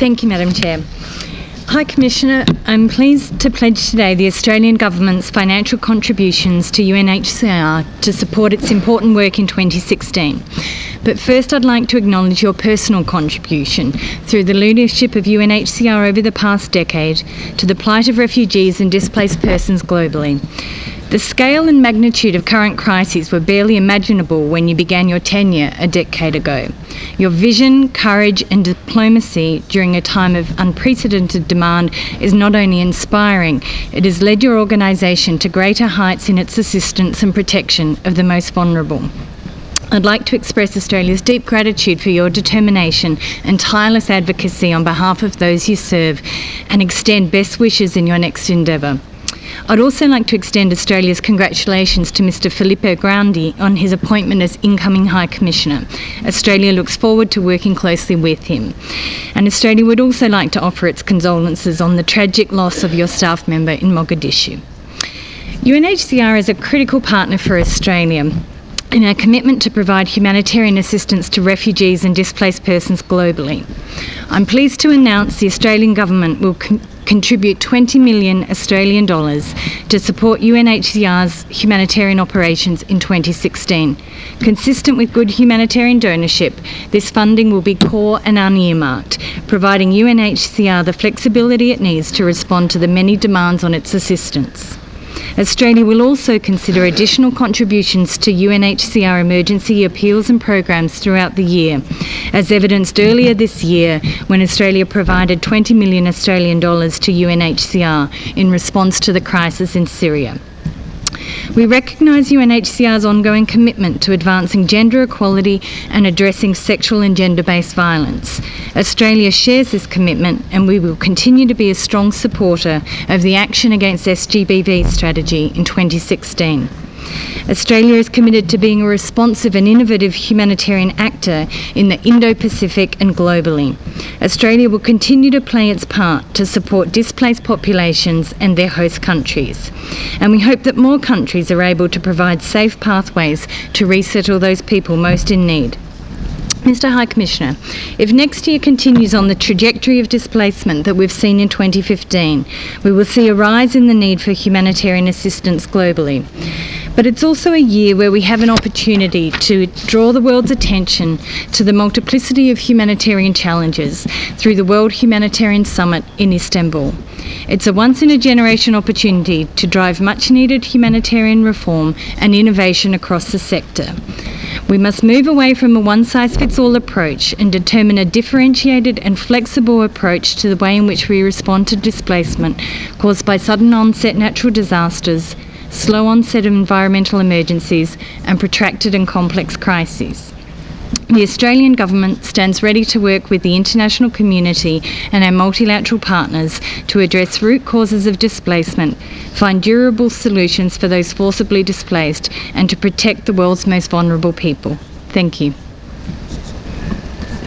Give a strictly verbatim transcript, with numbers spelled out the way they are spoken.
Thank you, Madam Chair. High Commissioner, I'm pleased to pledge today the Australian Government's financial contributions to U N H C R to support its important work in twenty sixteen. But first I'd like to acknowledge your personal contribution through the leadership of U N H C R over the past decade to the plight of refugees and displaced persons globally. The scale and magnitude of current crises were barely imaginable when you began your tenure a decade ago. Your vision, courage and diplomacy during a time of unprecedented demand is not only inspiring, it has led your organisation to greater heights in its assistance and protection of the most vulnerable. I'd like to express Australia's deep gratitude for your determination and tireless advocacy on behalf of those you serve and extend best wishes in your next endeavour. I'd also like to extend Australia's congratulations to Mr Filippo Grandi on his appointment as incoming High Commissioner. Australia looks forward to working closely with him. And Australia would also like to offer its condolences on the tragic loss of your staff member in Mogadishu. U N H C R is a critical partner for Australia in our commitment to provide humanitarian assistance to refugees and displaced persons globally. I'm pleased to announce the Australian Government will con- contribute twenty million Australian dollars to support U N H C R's humanitarian operations in twenty sixteen. Consistent with good humanitarian donorship, this funding will be core and unearmarked, providing U N H C R the flexibility it needs to respond to the many demands on its assistance. Australia will also consider additional contributions to U N H C R emergency appeals and programs throughout the year, as evidenced earlier this year when Australia provided twenty million Australian dollars to U N H C R in response to the crisis in Syria. We recognise U N H C R's ongoing commitment to advancing gender equality and addressing sexual and gender-based violence. Australia shares this commitment and we will continue to be a strong supporter of the Action Against S G B V strategy in twenty sixteen. Australia is committed to being a responsive and innovative humanitarian actor in the Indo-Pacific and globally. Australia will continue to play its part to support displaced populations and their host countries. And we hope that more countries are able to provide safe pathways to resettle those people most in need. Mister High Commissioner, if next year continues on the trajectory of displacement that we've seen in twenty fifteen, we will see a rise in the need for humanitarian assistance globally. But it's also a year where we have an opportunity to draw the world's attention to the multiplicity of humanitarian challenges through the World Humanitarian Summit in Istanbul. It's a once-in-a-generation opportunity to drive much-needed humanitarian reform and innovation across the sector. We must move away from a one-size-fits-all approach and determine a differentiated and flexible approach to the way in which we respond to displacement caused by sudden onset natural disasters, slow onset of environmental emergencies and protracted and complex crises. The Australian Government stands ready to work with the international community and our multilateral partners to address root causes of displacement, find durable solutions for those forcibly displaced and to protect the world's most vulnerable people. Thank you.